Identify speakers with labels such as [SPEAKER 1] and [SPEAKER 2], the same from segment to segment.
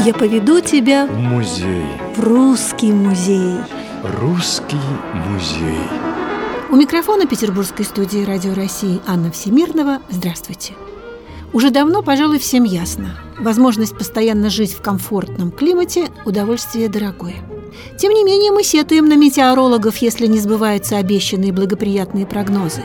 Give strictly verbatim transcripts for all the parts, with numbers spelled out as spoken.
[SPEAKER 1] Я поведу тебя
[SPEAKER 2] в музей.
[SPEAKER 1] В русский музей.
[SPEAKER 2] Русский музей.
[SPEAKER 1] У микрофона петербургской студии Радио России Анна Всемирного. Здравствуйте. Уже давно, пожалуй, всем ясно: возможность постоянно жить в комфортном климате – удовольствие дорогое. Тем не менее, мы сетуем на метеорологов, если не сбываются обещанные благоприятные прогнозы.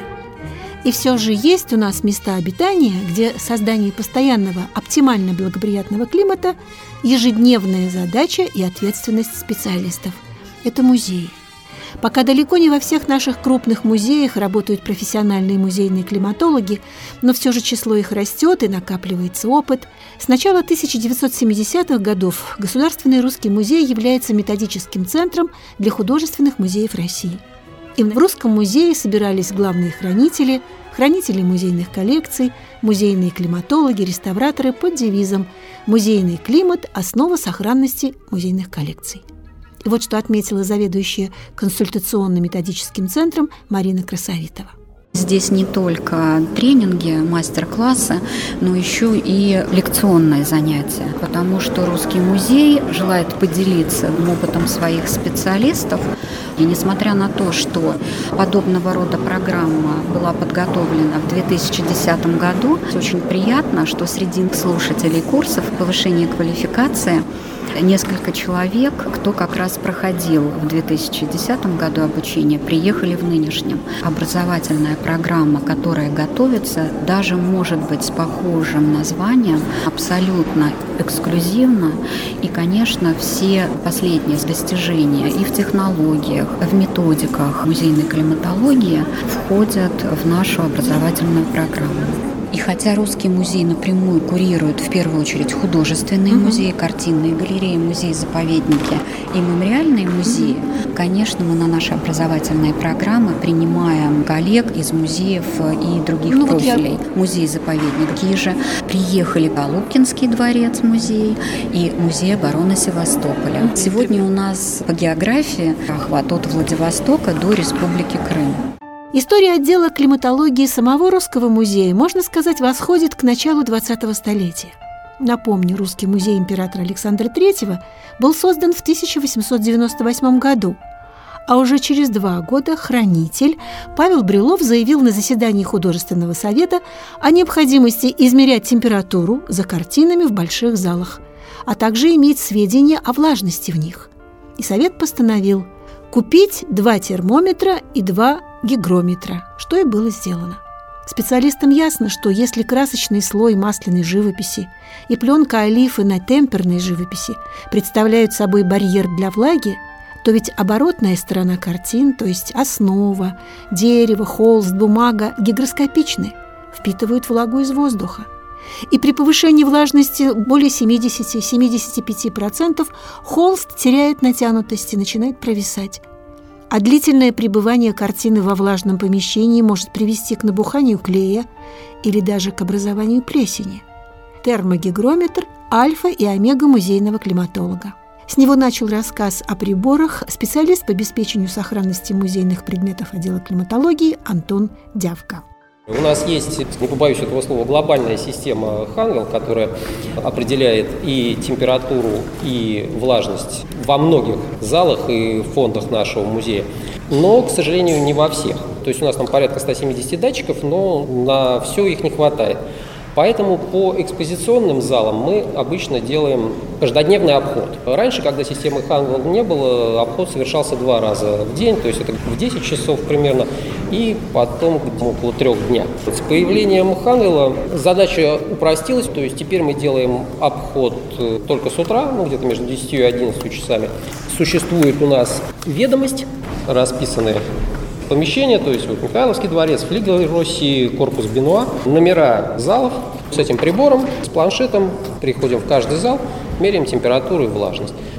[SPEAKER 1] И все же есть у нас места обитания, где создание постоянного, оптимально благоприятного климата – ежедневная задача и ответственность специалистов. Это музеи. Пока далеко не во всех наших крупных музеях работают профессиональные музейные климатологи, но все же число их растет и накапливается опыт. С начала тысяча девятьсот семидесятых годов Государственный русский музей является методическим центром для художественных музеев России. И в Русском музее собирались главные хранители, хранители музейных коллекций, музейные климатологи, реставраторы под девизом «Музейный климат – основа сохранности музейных коллекций». И вот что отметила заведующая консультационно-методическим центром Марина Красовитова.
[SPEAKER 3] Здесь не только тренинги, мастер-классы, но еще и лекционные занятия, потому что Русский музей желает поделиться опытом своих специалистов. И несмотря на то, что подобного рода программа была подготовлена в две тысячи десятом году, очень приятно, что среди слушателей курсов повышения квалификации несколько человек, кто как раз проходил в две тысячи десятом году обучение, приехали в нынешнем. Образовательная программа, которая готовится, даже может быть с похожим названием, абсолютно эксклюзивно. И, конечно, все последние достижения и в технологиях, в методиках музейной климатологии входят в нашу образовательную программу. И хотя Русский музей напрямую курирует в первую очередь художественные mm-hmm. музеи, картинные галереи, музеи-заповедники и мемориальные музеи, конечно, мы на наши образовательные программы принимаем коллег из музеев и других ну, профилей. Вот я... Музей-заповедник Кижа, приехали Голубкинский дворец музей и музей обороны Севастополя. Сегодня у нас по географии охват от Владивостока до Республики Крым.
[SPEAKER 1] История отдела климатологии самого Русского музея, можно сказать, восходит к началу двадцатого столетия. Напомню, Русский музей императора Александра Третьего был создан в тысяча восемьсот девяносто восьмом году, а уже через два года хранитель Павел Брюлов заявил на заседании художественного совета о необходимости измерять температуру за картинами в больших залах, а также иметь сведения о влажности в них. И совет постановил купить два термометра и два гигрометра, что и было сделано. Специалистам ясно, что если красочный слой масляной живописи и пленка олифы на темперной живописи представляют собой барьер для влаги, то ведь оборотная сторона картин, то есть основа, дерево, холст, бумага, гигроскопичны, впитывают влагу из воздуха. И при повышении влажности более семьдесят-семьдесят пять процентов холст теряет натянутость и начинает провисать. А длительное пребывание картины во влажном помещении может привести к набуханию клея или даже к образованию плесени. Термогигрометр – альфа и омега музейного климатолога. С него начал рассказ о приборах специалист по обеспечению сохранности музейных предметов отдела климатологии Антон Дявка.
[SPEAKER 4] У нас есть, не побоюсь этого слова, глобальная система Хангел, которая определяет и температуру, и влажность во многих залах и фондах нашего музея, но, к сожалению, не во всех. То есть у нас там порядка ста семидесяти датчиков, но на все их не хватает. Поэтому по экспозиционным залам мы обычно делаем каждодневный обход. Раньше, когда системы Хангел не было, обход совершался два раза в день, то есть это в десять часов примерно, и потом около трех дня. С появлением Хангела задача упростилась, то есть теперь мы делаем обход только с утра, ну где-то между десятью и одиннадцатью часами. Существует у нас ведомость, расписанная помещения, то есть вот Михайловский дворец, Флигель России, корпус Бенуа, номера залов. С этим прибором, с планшетом приходим в каждый зал, меряем температуру и влажность.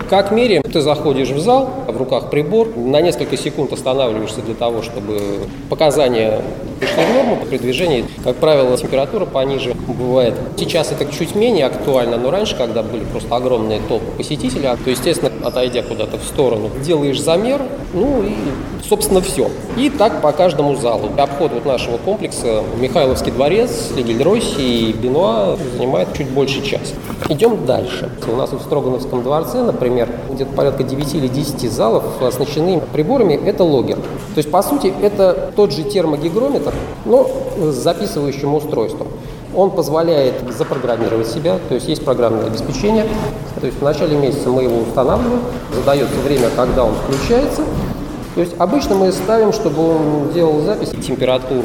[SPEAKER 4] Как меряем? Ты заходишь в зал, в руках прибор, на несколько секунд останавливаешься для того, чтобы показания пришли в норму при движении. Как правило, температура пониже бывает. Сейчас это чуть менее актуально, но раньше, когда были просто огромные толпы посетителей, то, естественно, отойдя куда-то в сторону, делаешь замер, ну и, собственно, все. И так по каждому залу. Обход вот нашего комплекса Михайловский дворец, Лигель-Росси и Бенуа занимает чуть больше часа. Идем дальше. У нас вот в Строгановском дворце, например, где-то порядка девяти или десяти залов оснащены приборами. Это логер. То есть, по сути, это тот же термогигрометр, но с записывающим устройством. Он позволяет запрограммировать себя, то есть есть программное обеспечение. То есть в начале месяца мы его устанавливаем, задается время, когда он включается. То есть обычно мы ставим, чтобы он делал запись, температуру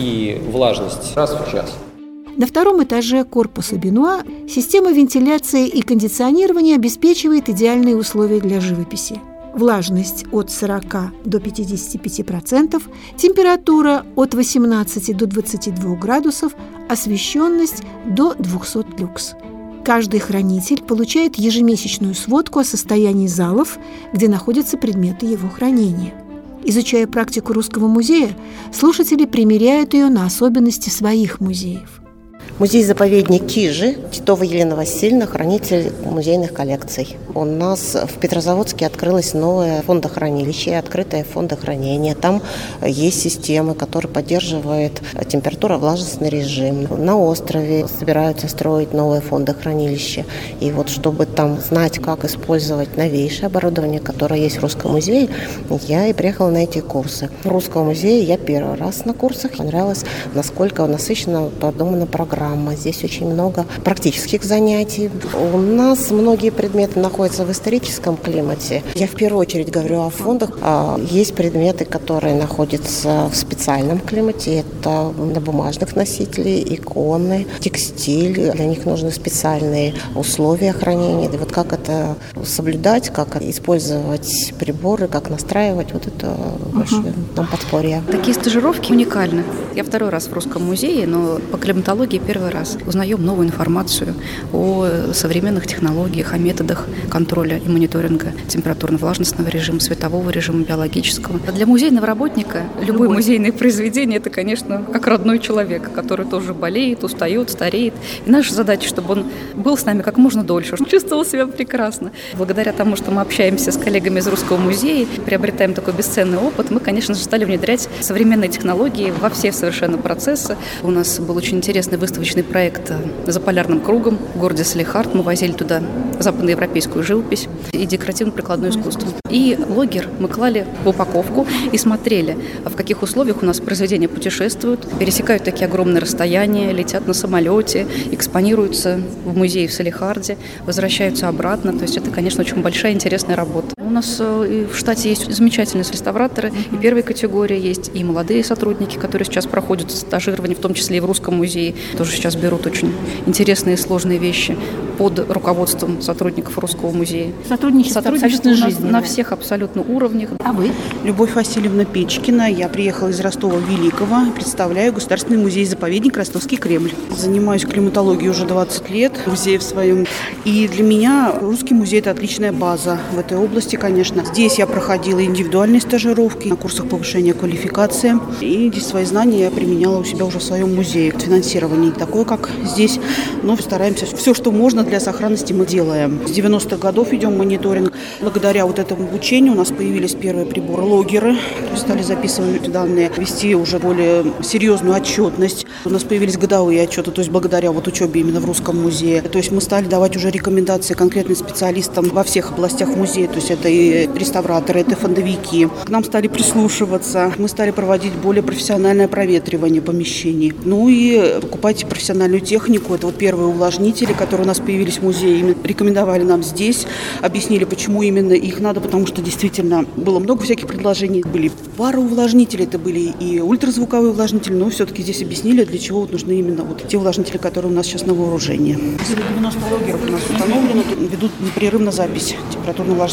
[SPEAKER 4] и влажность раз в час.
[SPEAKER 1] На втором этаже корпуса Бенуа система вентиляции и кондиционирования обеспечивает идеальные условия для живописи. Влажность от сорока до пятидесяти пяти процентов, температура от восемнадцати до двадцати двух градусов, освещенность до двухсот люкс. Каждый хранитель получает ежемесячную сводку о состоянии залов, где находятся предметы его хранения. Изучая практику Русского музея, слушатели примеряют ее на особенности своих музеев.
[SPEAKER 5] Музей-заповедник Кижи, Титова Елена Васильевна, хранитель музейных коллекций. У нас в Петрозаводске открылось новое фондохранилище, открытое фондохранение. Там есть системы, которые поддерживают температуро-влажностный режим. На острове собираются строить новое фондохранилище. И вот чтобы там знать, как использовать новейшее оборудование, которое есть в Русском музее, я и приехала на эти курсы. В Русском музее я первый раз на курсах. Понравилось, насколько насыщенно продумана программа. Здесь очень много практических занятий. У нас многие предметы находятся в историческом климате. Я в первую очередь говорю о фондах. Есть предметы, которые находятся в специальном климате. Это на бумажных носителей, иконы, текстиль. Для них нужны специальные условия хранения. И вот как это соблюдать, как использовать приборы, как настраивать, вот это больше угу. там подспорье.
[SPEAKER 3] Такие стажировки уникальны. Я второй раз в Русском музее, но по климатологии первый раз. Узнаем новую информацию о современных технологиях, о методах контроля и мониторинга температурно-влажностного режима, светового режима, биологического. Для музейного работника любое Любой. музейное произведение – это, конечно, как родной человек, который тоже болеет, устает, стареет. И наша задача, чтобы он был с нами как можно дольше, чувствовал себя прекрасно. Благодаря тому, что мы общаемся с коллегами из Русского музея, приобретаем такой бесценный опыт, мы, конечно же, стали внедрять современные технологии во все совершенно процессы. У нас был очень интересный выставочный проект «За полярным кругом» в городе Салехард. Мы возили туда западноевропейскую живопись и декоративно-прикладное искусство. И логер мы клали в упаковку и смотрели, в каких условиях у нас произведения путешествуют, пересекают такие огромные расстояния, летят на самолете, экспонируются в музее в Салехарде, возвращаются обратно. То есть это, конечно, очень большая интересная работа. У нас в штате есть замечательные реставраторы, и первой категории есть, и молодые сотрудники, которые сейчас проходят стажирование, в том числе и в Русском музее, тоже сейчас берут очень интересные и сложные вещи под руководством сотрудников Русского музея.
[SPEAKER 1] Сотрудничество, Сотрудничество абсолютно
[SPEAKER 3] на, на всех абсолютно уровнях.
[SPEAKER 1] А вы?
[SPEAKER 6] Любовь Васильевна Печкина. Я приехала из Ростова-Великого и представляю Государственный музей-заповедник Ростовский Кремль. Занимаюсь климатологией уже двадцать лет в музее в своем. И для меня Русский музей – это отличная база в этой области, конечно. Здесь я проходила индивидуальные стажировки на курсах повышения квалификации. И здесь свои знания я применяла у себя уже в своем музее. Финансирование не такое, как здесь, но стараемся. Все, что можно для сохранности, мы делаем. С девяностых годов ведем мониторинг. Благодаря вот этому обучению у нас появились первые приборы-логеры. Стали записывать данные, вести уже более серьезную отчетность. У нас появились годовые отчеты, то есть благодаря вот учебе именно в Русском музее. То есть мы стали давать уже рекомендации конкретным специалистам во всех областях музея. То есть это и реставраторы, это фондовики. К нам стали прислушиваться. Мы стали проводить более профессиональное проветривание помещений. Ну и покупать профессиональную технику. Это вот первые увлажнители, которые у нас появились в музее. Именно рекомендовали нам здесь, объяснили, почему именно их надо, потому что действительно было много всяких предложений. Были пароувлажнители, это были и ультразвуковые увлажнители, но все-таки здесь объяснили, для чего вот нужны именно вот те увлажнители, которые у нас сейчас на вооружении. девяносто логеров у нас установлено, ведут непрерывно запись температурно-влажностного режима.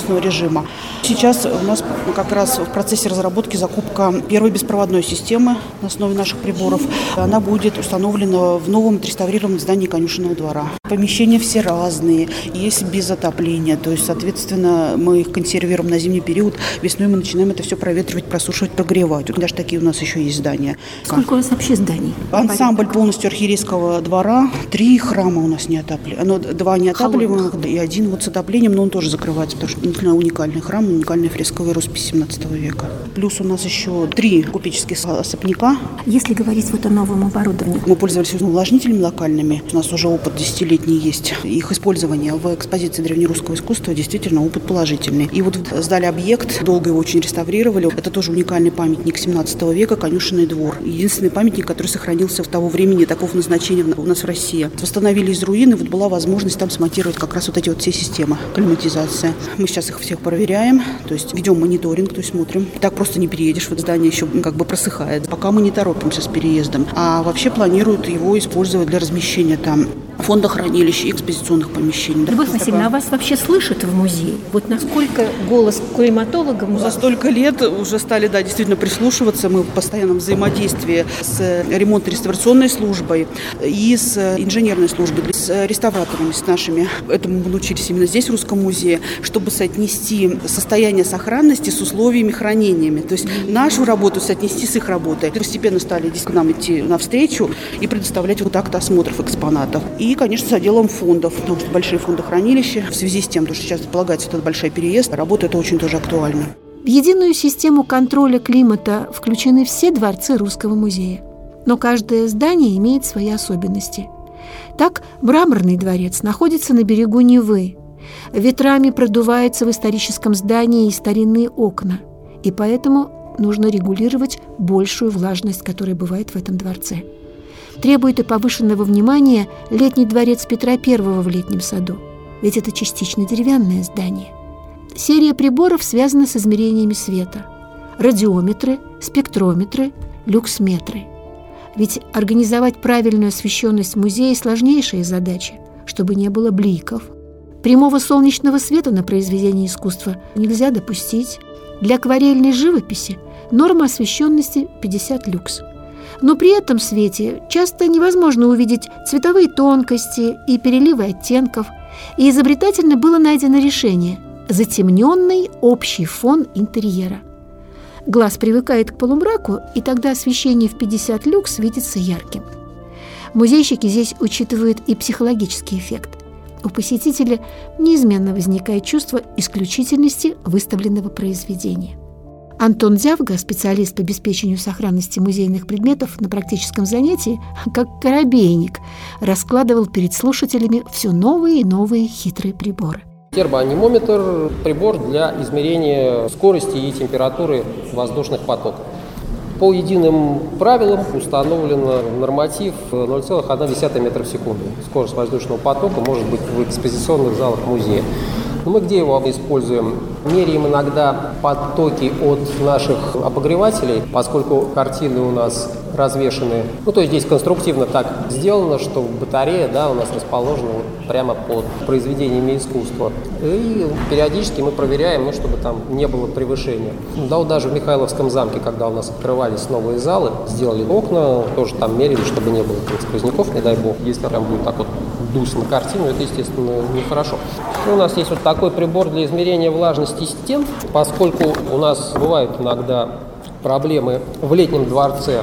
[SPEAKER 6] режима. Сейчас у нас как раз в процессе разработки закупка первой беспроводной системы на основе наших приборов. Она будет установлена в новом отреставрированном здании конюшенного двора. Помещения все разные, есть без отопления, то есть, соответственно, мы их консервируем на зимний период. Весной мы начинаем это все проветривать, просушивать, прогревать. Даже такие у нас еще есть здания.
[SPEAKER 1] Сколько у вас вообще зданий?
[SPEAKER 6] Ансамбль полностью архиерейского двора. Три храма у нас не отапливаемых. Ну, два не отапливаемых, и один вот с отоплением, но он тоже закрывается, потому что действительно уникальный храм, уникальная фресковая роспись семнадцатого века. Плюс у нас еще три купеческих особняка.
[SPEAKER 1] Если говорить вот о новом оборудовании.
[SPEAKER 6] Мы пользовались увлажнителями локальными. У нас уже опыт десятилетний есть. Их использование в экспозиции древнерусского искусства действительно опыт положительный. И вот сдали объект, долго его очень реставрировали. Это тоже уникальный памятник семнадцатого века, конюшенный двор. Единственный памятник, который сохранился в того времени, такого назначения у нас в России. Восстановили из руины, вот была возможность там смонтировать как раз вот эти вот все системы климатизации. Мы сейчас их всех проверяем, то есть ведем мониторинг, то есть смотрим. Так просто не переедешь, вот здание еще как бы просыхает. Пока мы не торопимся с переездом. А вообще планируют его использовать для размещения там фонда хранилищ и экспозиционных помещений.
[SPEAKER 1] Любовь Васильевна, а вас вообще слышат в музее? Вот насколько голос климатолога...
[SPEAKER 6] За столько лет уже стали, да, действительно прислушиваться. Мы в постоянном взаимодействии с ремонтно-реставрационной службой и с инженерной службой, с реставраторами, с нашими. Этому мы научились именно здесь, в Русском музее, чтобы соотнести состояние сохранности с условиями хранениями. То есть нашу работу соотнести с их работой. Постепенно стали к нам идти навстречу и предоставлять вот акты осмотров экспонатов. И, конечно, с отделом фондов, потому что большие фондохранилища в связи с тем, что сейчас полагается этот большой переезд, работа это очень тоже актуальна.
[SPEAKER 1] В единую систему контроля климата включены все дворцы Русского музея. Но каждое здание имеет свои особенности. Так, Мраморный дворец находится на берегу Невы. Ветрами продуваются в историческом здании и старинные окна. И поэтому нужно регулировать большую влажность, которая бывает в этом дворце. Требует и повышенного внимания летний дворец Петра Первого в Летнем саду, ведь это частично деревянное здание. Серия приборов связана с измерениями света. Радиометры, спектрометры, люксметры. Ведь организовать правильную освещенность музея – сложнейшая задача, чтобы не было бликов. Прямого солнечного света на произведение искусства нельзя допустить. Для акварельной живописи норма освещенности пятьдесят люкс. Но при этом свете часто невозможно увидеть цветовые тонкости и переливы оттенков, и изобретательно было найдено решение – затемненный общий фон интерьера. Глаз привыкает к полумраку, и тогда освещение в пятьдесят люкс видится ярким. Музейщики здесь учитывают и психологический эффект. У посетителя неизменно возникает чувство исключительности выставленного произведения. Антон Дзявга, специалист по обеспечению сохранности музейных предметов, на практическом занятии, как коробейник, раскладывал перед слушателями все новые и новые хитрые приборы.
[SPEAKER 4] Термоанимометр – прибор для измерения скорости и температуры воздушных потоков. По единым правилам установлен норматив ноль целых одна десятая метра в секунду. Скорость воздушного потока может быть в экспозиционных залах музея. Но мы где его используем? Меряем иногда потоки от наших обогревателей, поскольку картины у нас развешаны. Ну, то есть здесь конструктивно так сделано, что батарея, да, у нас расположена вот прямо под произведениями искусства. И периодически мы проверяем, ну, чтобы там не было превышения. Да, вот даже в Михайловском замке, когда у нас открывались новые залы, сделали окна, тоже там мерили, чтобы не было сквозняков, не дай бог. Если прям будет так вот дуть на картину, это, естественно, нехорошо. У нас есть вот такой прибор для измерения влажности стен, поскольку у нас бывают иногда проблемы в летнем дворце,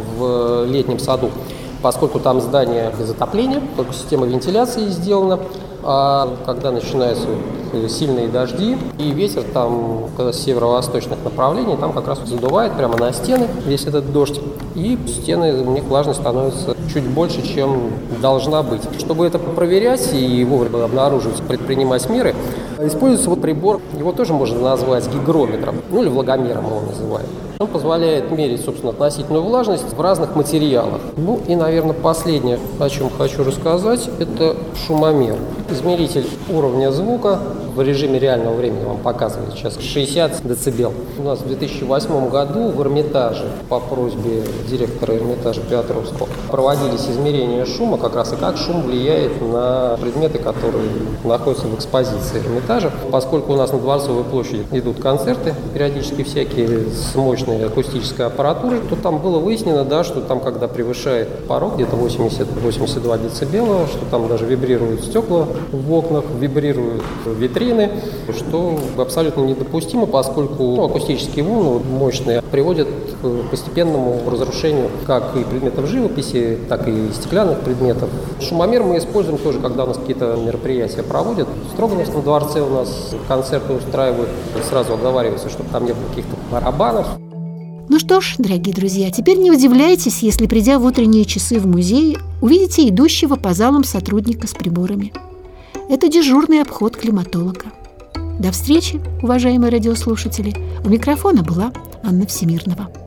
[SPEAKER 4] в летнем саду, поскольку там здание без отопления, только система вентиляции сделана. А когда начинаются сильные дожди и ветер там с северо-восточных направлений, там как раз задувает прямо на стены весь этот дождь, и стены, у них влажность становится чуть больше, чем должна быть. Чтобы это проверять и вовремя обнаружить, предпринимать меры, используется вот прибор, его тоже можно назвать гигрометром, ну или влагомером его называют. Он позволяет мерить, собственно, относительную влажность в разных материалах. Ну и, наверное, последнее, о чем хочу рассказать, это шумомер. Измеритель уровня звука в режиме реального времени вам показывает сейчас шестьдесят децибел. У нас в две тысячи восьмом году в Эрмитаже по просьбе директора Эрмитажа Петровского проводились измерения шума, как раз и как шум влияет на предметы, которые находятся в экспозиции Эрмитажа. Поскольку у нас на Дворцовой площади идут концерты, периодически всякие с мощной акустической аппаратурой, то там было выяснено, да, что там, когда превышает порог где-то восемьдесят - восемьдесят два децибела, что там даже вибрируют стекла в окнах, вибрируют витрины, что абсолютно недопустимо, поскольку ну, акустические волны мощные приводят к постепенному разрушению как и предметов живописи, так и стеклянных предметов. Шумомер мы используем тоже, когда у нас какие-то мероприятия проводят. В Строгановском дворце у нас концерты устраивают, сразу оговаривается, чтобы там не было каких-то барабанов.
[SPEAKER 1] Ну что ж, дорогие друзья, теперь не удивляйтесь, если, придя в утренние часы в музей, увидите идущего по залам сотрудника с приборами. Это дежурный обход климатолога. До встречи, уважаемые радиослушатели. У микрофона была Анна Всемирнова.